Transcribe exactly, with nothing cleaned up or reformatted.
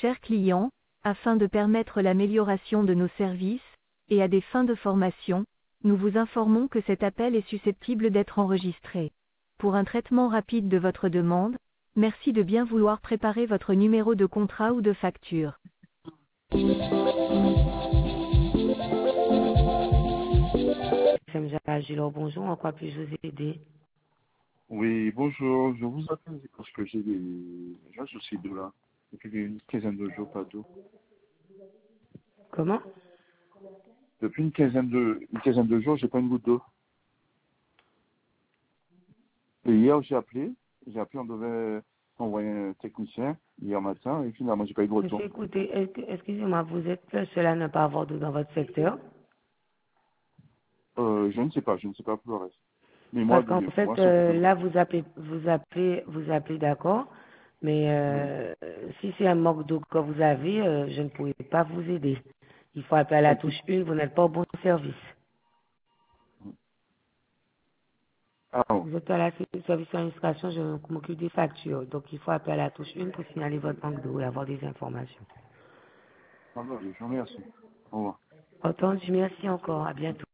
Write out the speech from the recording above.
Chers clients, afin de permettre l'amélioration de nos services, et à des fins de formation, nous vous informons que cet appel est susceptible d'être enregistré. Pour un traitement rapide de votre demande, merci de bien vouloir préparer votre numéro de contrat ou de facture. Agilo, bonjour, en quoi puis-je vous aider? Oui, bonjour, je vous appelle parce que j'ai des j'ai un souci d'eau là. Depuis une quinzaine de jours, pas d'eau. Comment? Depuis une quinzaine de une quinzaine de jours, j'ai pas une goutte d'eau. Et hier j'ai appelé, j'ai appelé, on devait envoyer un technicien hier matin et finalement j'ai pas eu de retour. Monsieur, écoutez, est-ce que- excusez-moi, vous êtes le seul à ne pas avoir d'eau dans votre secteur? Euh, je ne sais pas, je ne sais pas pour le reste. Mais moi, Parce qu'en de, fait, moi, sauf euh, que là, vous appelez, vous appelez, vous appelez, d'accord, mais oui. euh, si c'est un manque d'eau que vous avez, euh, je ne pourrai pas vous aider. Il faut appeler à la Ok. touche une, vous n'êtes pas au bon service. Ah bon. Vous êtes à la service d'administration, je m'occupe des factures. Donc, il faut appeler à la touche une pour signaler votre manque d'eau et avoir des informations. Ah bon, je vous remercie. Au revoir. Entendu, merci encore. À bientôt.